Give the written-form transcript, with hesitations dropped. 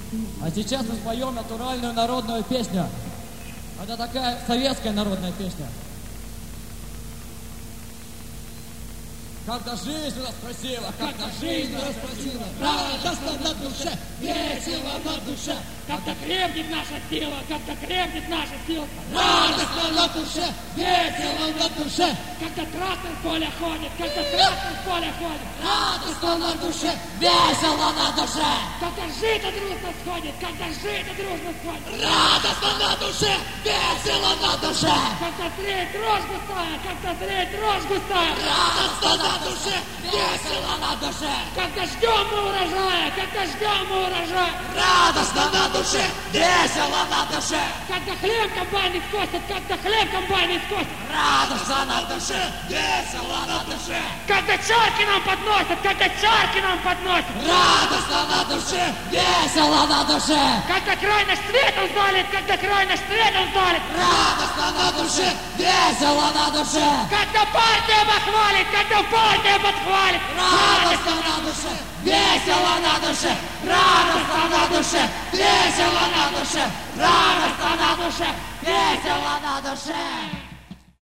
А сейчас мы споем натуральную народную песню. Это такая советская народная песня. Когда жизнь нас спросила, когда жизнь нас спросила, радостно на душе, весело на душе. Когда крепнет наша сила, когда крепнет наша сила, радостно на душе, весело на душе. Когда трактор в поле ходит, когда трактор в поле ходит, радостно на душе, весело на душе. Когда жито дружно сходит, когда жито дружно сходит, радостно на душе, весело на душе. Когда тлеет рожь густая, когда тлеет рожь густая, радостно на душе, весело на душе. Когда ждем мы урожая, когда ждем мы урожая, радостно на душе, весело на душе. Когда хлеб комбайны скосят, когда хлеб комбайны скосят, радостно на душе, весело на душе. Когда чарки нам подносят, когда чарки нам подносят, радостно на душе, весело на душе. Когда край наш светом залит, когда край наш светом залит, радостно на душе, весело на душе. Когда партия похвалит, когда партия подхвалит, радостно на душе, весело на душе. Радостно на душе, весело на душе. Радостно на душе, весело на душе.